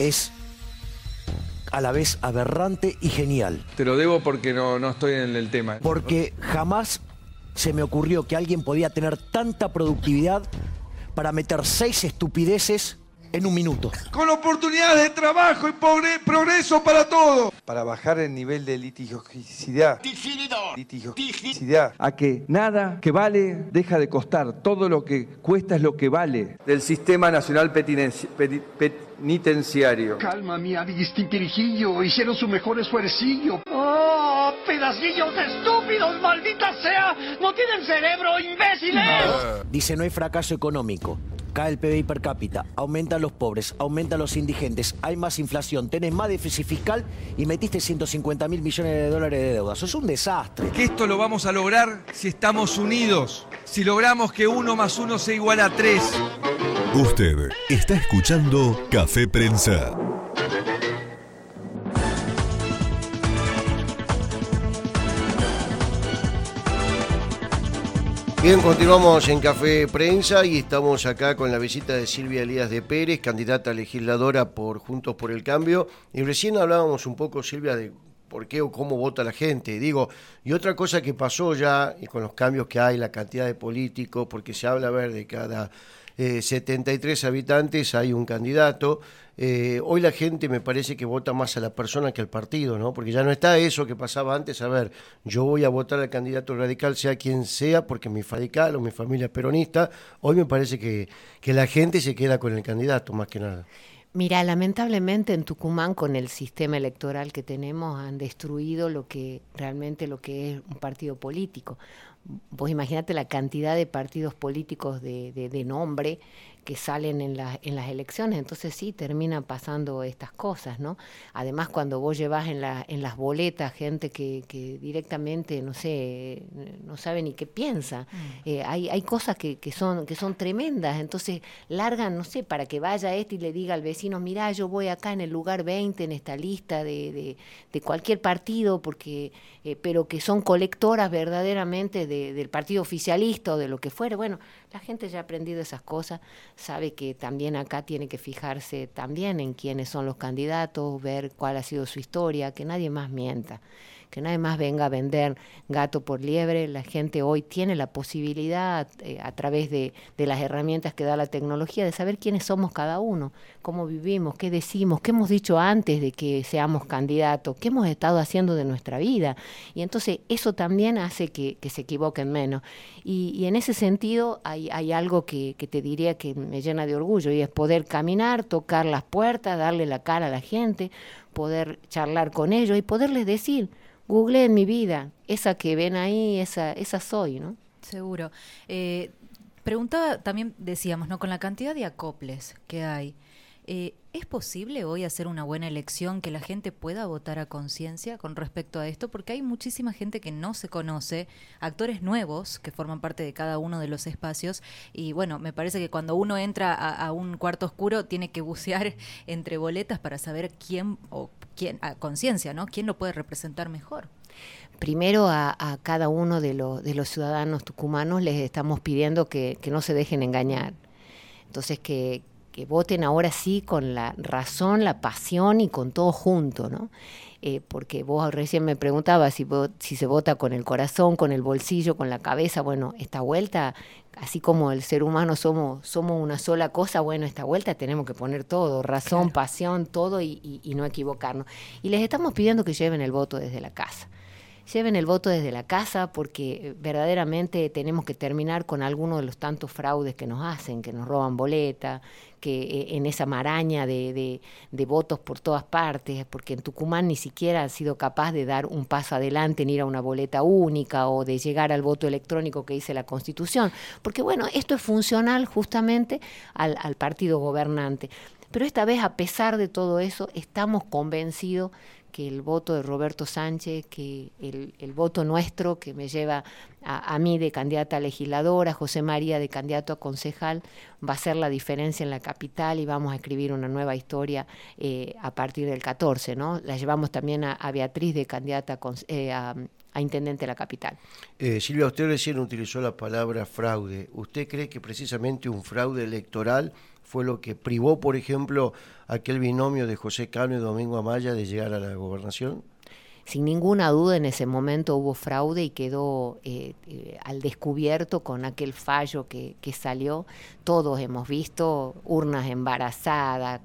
es a la vez aberrante y genial. Te lo debo porque no estoy en el tema. Porque jamás se me ocurrió que alguien podía tener tanta productividad para meter 6 estupideces en un minuto. Con oportunidades de trabajo y progreso para todos. Para bajar el nivel de litigiosidad. Litigiosidad. A que nada que vale deja de costar. Todo lo que cuesta es lo que vale. Del Sistema Nacional Penitenciario. Calma, mi avistintirijillo. Hicieron su mejor esfuercillo. ¡Oh, pedacillos estúpidos, maldita sea! ¡No tienen cerebro, imbéciles! Dice, no hay fracaso económico. Cae el PBI per cápita, aumentan los pobres, aumentan los indigentes, hay más inflación, tenés más déficit fiscal y metiste 150.000 millones de dólares de deuda. Eso es un desastre. Que esto lo vamos a lograr si estamos unidos, si logramos que 1 más 1 sea igual a 3. Usted está escuchando Café Prensa. Bien, continuamos en Café Prensa y estamos acá con la visita de Silvia Elías de Pérez, candidata a legisladora por Juntos por el Cambio. Y recién hablábamos un poco, Silvia, de por qué o cómo vota la gente. Digo, y otra cosa que pasó ya, y con los cambios que hay, la cantidad de políticos, porque se habla, a ver, de cada 73 habitantes hay un candidato. Hoy la gente me parece que vota más a la persona que al partido, ¿no? Porque ya no está eso que pasaba antes, a ver, yo voy a votar al candidato radical, sea quien sea, porque mi radical o mi familia es peronista. Hoy me parece que la gente se queda con el candidato, más que nada. Mira, lamentablemente en Tucumán, con el sistema electoral que tenemos, han destruido lo que es un partido político. Vos imaginate la cantidad de partidos políticos de nombre que salen en las elecciones, entonces sí, terminan pasando estas cosas, ¿no? Además, cuando vos llevas en las boletas gente que directamente, no sé, no sabe ni qué piensa, hay cosas que son tremendas, entonces largan, no sé, para que vaya y le diga al vecino, mirá, yo voy acá en el lugar 20 en esta lista de cualquier partido, porque pero que son colectoras verdaderamente del partido oficialista o de lo que fuere. Bueno, la gente ya ha aprendido esas cosas, sabe que también acá tiene que fijarse también en quiénes son los candidatos, ver cuál ha sido su historia, que nadie más mienta, que nadie más venga a vender gato por liebre. La gente hoy tiene la posibilidad, a través de las herramientas que da la tecnología, de saber quiénes somos cada uno, cómo vivimos, qué decimos, qué hemos dicho antes de que seamos candidatos, qué hemos estado haciendo de nuestra vida. Y entonces eso también hace que se equivoquen menos. Y en ese sentido hay algo que te diría que me llena de orgullo, y es poder caminar, tocar las puertas, darle la cara a la gente, poder charlar con ellos y poderles decir, Google en mi vida, esa que ven ahí, esa soy, ¿no? Seguro. Preguntaba, también decíamos, ¿no? Con la cantidad de acoples que hay, ¿es posible hoy hacer una buena elección, que la gente pueda votar a conciencia con respecto a esto? Porque hay muchísima gente que no se conoce, actores nuevos que forman parte de cada uno de los espacios, y bueno, me parece que cuando uno entra a un cuarto oscuro tiene que bucear entre boletas para saber quién, a conciencia, ¿no? ¿Quién lo puede representar mejor? Primero a cada uno de los ciudadanos tucumanos les estamos pidiendo que no se dejen engañar. Entonces que voten ahora sí con la razón, la pasión y con todo junto, ¿no? Porque vos recién me preguntabas si se vota con el corazón, con el bolsillo, con la cabeza. Bueno, esta vuelta, así como el ser humano somos una sola cosa, bueno, esta vuelta tenemos que poner todo, razón, claro, pasión, todo y no equivocarnos. Y les estamos pidiendo que lleven el voto desde la casa. Lleven el voto desde la casa, porque verdaderamente tenemos que terminar con algunos de los tantos fraudes que nos hacen, que nos roban boleta, que en esa maraña de votos por todas partes, porque en Tucumán ni siquiera ha sido capaz de dar un paso adelante en ir a una boleta única o de llegar al voto electrónico que dice la Constitución, porque bueno, esto es funcional justamente al partido gobernante. Pero esta vez, a pesar de todo eso, estamos convencidos que el voto de Roberto Sánchez, que el voto nuestro, que me lleva a mí de candidata a legisladora, a José María de candidato a concejal, va a ser la diferencia en la capital, y vamos a escribir una nueva historia a partir del 14, ¿no? La llevamos también a Beatriz de candidata a intendente de la capital. Silvia, usted recién utilizó la palabra fraude. ¿Usted cree que precisamente un fraude electoral fue lo que privó, por ejemplo, aquel binomio de José Cano y Domingo Amaya de llegar a la gobernación? Sin ninguna duda en ese momento hubo fraude y quedó al descubierto con aquel fallo que salió. Todos hemos visto urnas embarazadas.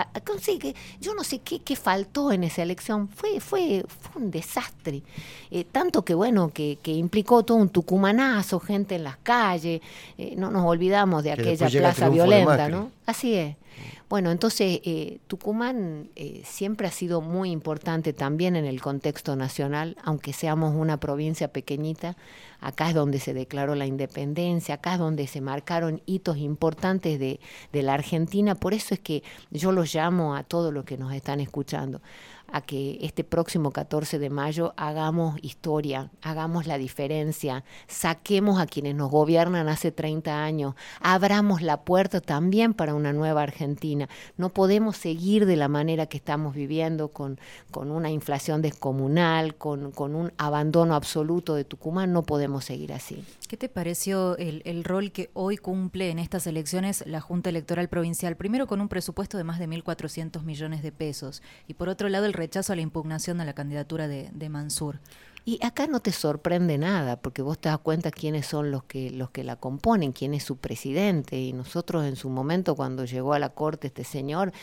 Yo no sé qué faltó en esa elección. Fue un desastre. Tanto que que implicó todo un tucumanazo, gente en las calles. No nos olvidamos de aquella plaza violenta, ¿no? Así es. Bueno, entonces Tucumán siempre ha sido muy importante también en el contexto nacional, aunque seamos una provincia pequeñita. Acá es donde se declaró la independencia, acá es donde se marcaron hitos importantes de la Argentina. Por eso es que yo los llamo a todos los que nos están escuchando a que este próximo 14 de mayo hagamos historia, hagamos la diferencia, saquemos a quienes nos gobiernan hace 30 años, abramos la puerta también para una nueva Argentina. No podemos seguir de la manera que estamos viviendo con una inflación descomunal, con un abandono absoluto de Tucumán. No podemos seguir así. ¿Qué te pareció el rol que hoy cumple en estas elecciones la Junta Electoral Provincial? Primero con un presupuesto de más de 1.400 millones de pesos y por otro lado el rechazo a la impugnación de la candidatura de Mansur. Y acá no te sorprende nada, porque vos te das cuenta quiénes son los que la componen, quién es su presidente. Y nosotros en su momento, cuando llegó a la corte este señor,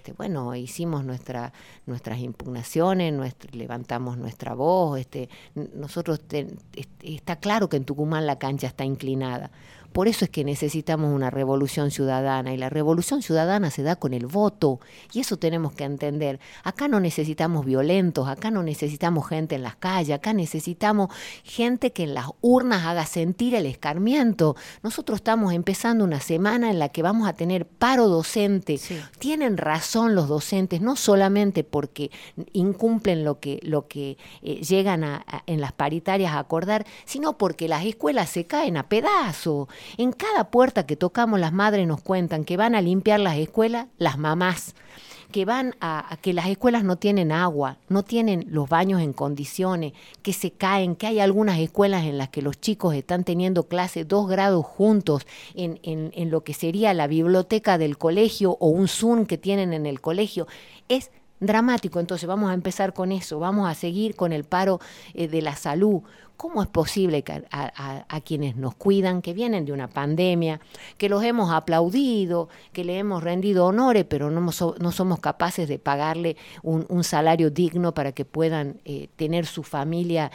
hicimos nuestras impugnaciones, levantamos nuestra voz. Nosotros está claro que en Tucumán la cancha está inclinada. Por eso es que necesitamos una revolución ciudadana, y la revolución ciudadana se da con el voto, y eso tenemos que entender. Acá no necesitamos violentos, acá no necesitamos gente en las calles, acá necesitamos gente que en las urnas haga sentir el escarmiento. Nosotros estamos empezando una semana en la que vamos a tener paro docente. Sí. Tienen razón los docentes, no solamente porque incumplen lo que llegan en las paritarias a acordar, sino porque las escuelas se caen a pedazos. En cada puerta que tocamos las madres nos cuentan que van a limpiar las escuelas, las mamás, que van a que las escuelas no tienen agua, no tienen los baños en condiciones, que se caen, que hay algunas escuelas en las que los chicos están teniendo clases 2 grados juntos en lo que sería la biblioteca del colegio o un Zoom que tienen en el colegio. Es dramático. Entonces vamos a empezar con eso, vamos a seguir con el paro de la salud. ¿Cómo es posible que a quienes nos cuidan, que vienen de una pandemia, que los hemos aplaudido, que le hemos rendido honores, pero no somos capaces de pagarle un salario digno para que puedan tener su familia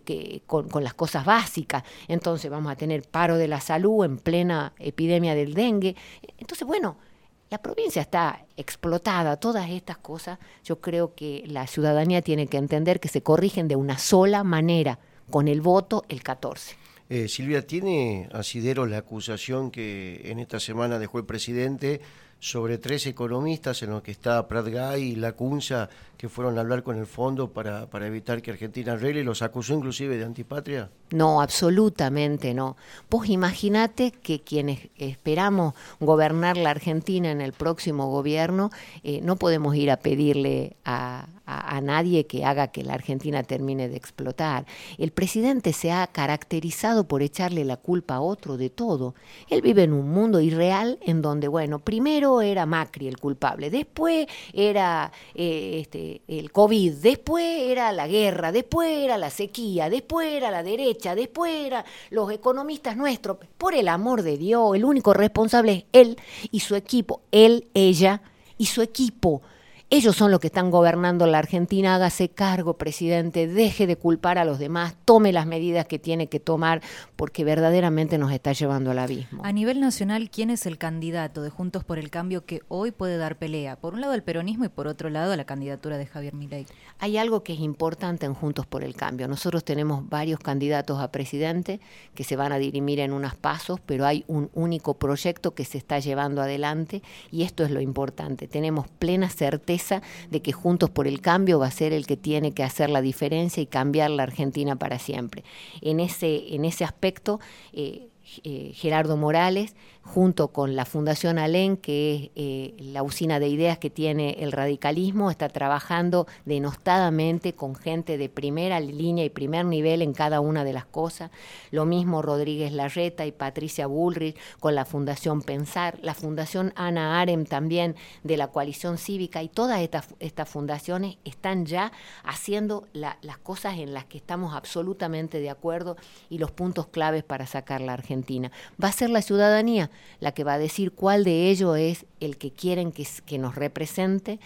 con las cosas básicas? Entonces vamos a tener paro de la salud en plena epidemia del dengue. Entonces, la provincia está explotada. Todas estas cosas yo creo que la ciudadanía tiene que entender que se corrigen de una sola manera, con el voto el 14. Silvia, ¿tiene asidero la acusación que en esta semana dejó el presidente sobre 3 economistas, en los que está Prat-Gay y Lacunza, que fueron a hablar con el fondo para evitar que Argentina arregle? ¿Los acusó inclusive de antipatria? No, absolutamente no. Vos imaginate que quienes esperamos gobernar la Argentina en el próximo gobierno, no podemos ir a pedirle a nadie que haga que la Argentina termine de explotar. El presidente se ha caracterizado por echarle la culpa a otro de todo. Él vive en un mundo irreal en donde, primero era Macri el culpable, después era el COVID, después era la guerra, después era la sequía, después era la derecha, después eran los economistas nuestros. Por el amor de Dios, el único responsable es él y su equipo, él, ella y su equipo. Ellos son los que están gobernando la Argentina. Hágase cargo, presidente, deje de culpar a los demás, tome las medidas que tiene que tomar, porque verdaderamente nos está llevando al abismo. A nivel nacional, ¿quién es el candidato de Juntos por el Cambio que hoy puede dar pelea? Por un lado el peronismo y por otro lado la candidatura de Javier Milei. Hay algo que es importante en Juntos por el Cambio. Nosotros tenemos varios candidatos a presidente que se van a dirimir en unos pasos, pero hay un único proyecto que se está llevando adelante, y esto es lo importante. Tenemos plena certeza de que Juntos por el Cambio va a ser el que tiene que hacer la diferencia y cambiar la Argentina para siempre. En ese aspecto, Gerardo Morales, junto con la Fundación Alén, que es la usina de ideas que tiene el radicalismo, está trabajando denostadamente con gente de primera línea y primer nivel en cada una de las cosas. Lo mismo Rodríguez Larreta y Patricia Bullrich con la Fundación Pensar, la Fundación Ana Arem también de la Coalición Cívica, y todas estas fundaciones están ya haciendo las cosas en las que estamos absolutamente de acuerdo y los puntos claves para sacar la Argentina. Va a ser la ciudadanía la que va a decir cuál de ellos es el que quieren que nos represente,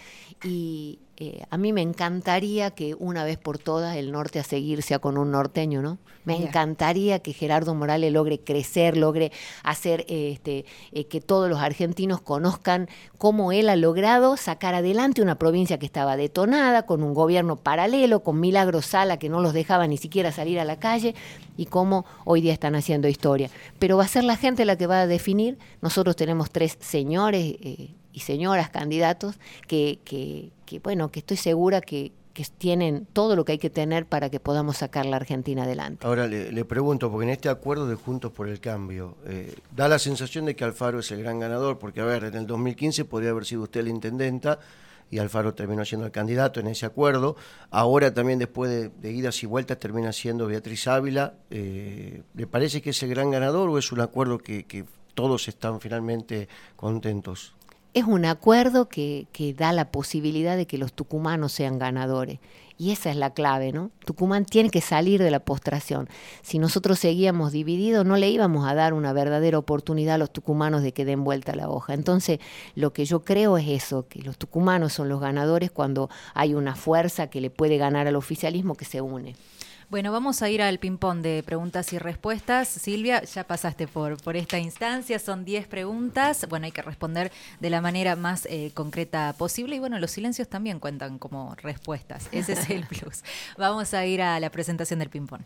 y a mí me encantaría que una vez por todas el norte a seguir sea con un norteño, ¿no? Me encantaría que Gerardo Morales logre crecer, logre hacer que todos los argentinos conozcan cómo él ha logrado sacar adelante una provincia que estaba detonada, con un gobierno paralelo, con Milagro Sala que no los dejaba ni siquiera salir a la calle, y cómo hoy día están haciendo historia. Pero va a ser la gente la que va a definir. Nosotros tenemos 3 señores y señoras candidatos que estoy segura que tienen todo lo que hay que tener para que podamos sacar la Argentina adelante. Ahora le pregunto, porque en este acuerdo de Juntos por el Cambio, da la sensación de que Alfaro es el gran ganador, porque a ver, en el 2015 podría haber sido usted la intendenta y Alfaro terminó siendo el candidato en ese acuerdo. Ahora también, después de idas y vueltas, termina siendo Beatriz Ávila. ¿Le parece que es el gran ganador o es un acuerdo que todos están finalmente contentos? Es un acuerdo que da la posibilidad de que los tucumanos sean ganadores. Y esa es la clave, ¿no? Tucumán tiene que salir de la postración. Si nosotros seguíamos divididos, no le íbamos a dar una verdadera oportunidad a los tucumanos de que den vuelta la hoja. Entonces, lo que yo creo es eso, que los tucumanos son los ganadores cuando hay una fuerza que le puede ganar al oficialismo que se une. Bueno, vamos a ir al ping-pong de preguntas y respuestas. Silvia, ya pasaste por esta instancia, son 10 preguntas. Bueno, hay que responder de la manera más concreta posible. Y bueno, los silencios también cuentan como respuestas. Ese es el plus. Vamos a ir a la presentación del ping-pong.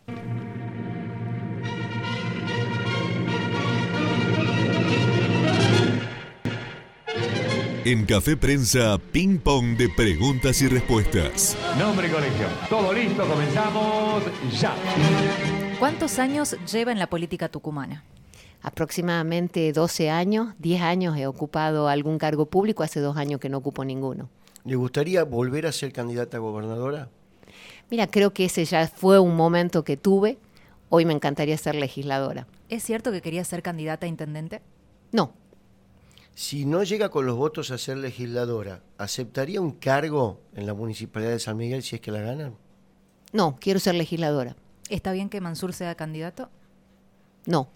En Café Prensa, ping pong de preguntas y respuestas. Nombre y colegio. Todo listo, comenzamos ya. ¿Cuántos años lleva en la política tucumana? Aproximadamente 12 años, 10 años he ocupado algún cargo público, hace 2 años que no ocupo ninguno. ¿Le gustaría volver a ser candidata a gobernadora? Mira, creo que ese ya fue un momento que tuve. Hoy me encantaría ser legisladora. ¿Es cierto que quería ser candidata a intendente? No. Si no llega con los votos a ser legisladora, ¿aceptaría un cargo en la Municipalidad de San Miguel si es que la ganan? No, quiero ser legisladora. ¿Está bien que Mansur sea candidato? No.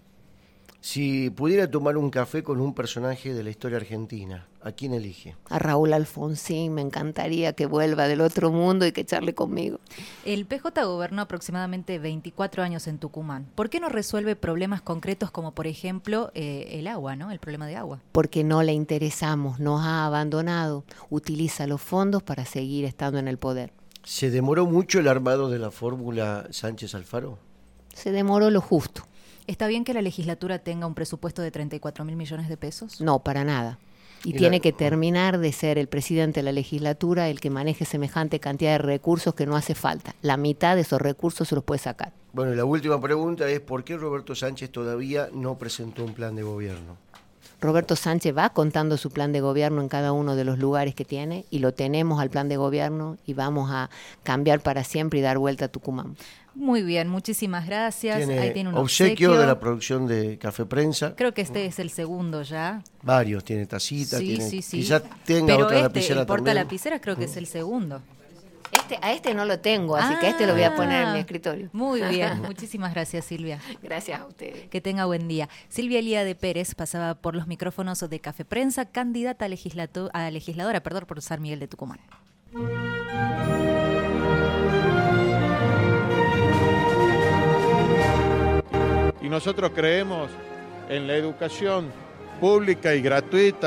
Si pudiera tomar un café con un personaje de la historia argentina, ¿a quién elige? A Raúl Alfonsín, me encantaría que vuelva del otro mundo y que charle conmigo. El PJ gobernó aproximadamente 24 años en Tucumán. ¿Por qué no resuelve problemas concretos como, por ejemplo, el agua, ¿no? El problema de agua. Porque no le interesamos, nos ha abandonado, utiliza los fondos para seguir estando en el poder. ¿Se demoró mucho el armado de la fórmula Sánchez-Alfaro? Se demoró lo justo. ¿Está bien que la legislatura tenga un presupuesto de 34.000 millones de pesos? No, para nada. Y tiene que terminar de ser el presidente de la legislatura el que maneje semejante cantidad de recursos que no hace falta. La mitad de esos recursos se los puede sacar. Bueno, y la última pregunta es ¿por qué Roberto Sánchez todavía no presentó un plan de gobierno? Roberto Sánchez va contando su plan de gobierno en cada uno de los lugares que tiene y lo tenemos al plan de gobierno y vamos a cambiar para siempre y dar vuelta a Tucumán. Muy bien, muchísimas gracias. Ahí tiene un obsequio de la producción de Café Prensa. Creo que este es el segundo ya. Varios, tiene tacitas, sí, tiene, sí. quizás tenga pero otra lapicera también. Pero lapiceras creo que es el segundo. A este no lo tengo, así que a este lo voy a poner en mi escritorio. Muy bien, muchísimas gracias, Silvia. Gracias a ustedes. Que tenga buen día. Silvia Elíade Pérez pasaba por los micrófonos de Café Prensa, candidata a legisladora por San Miguel de Tucumán. Y nosotros creemos en la educación pública y gratuita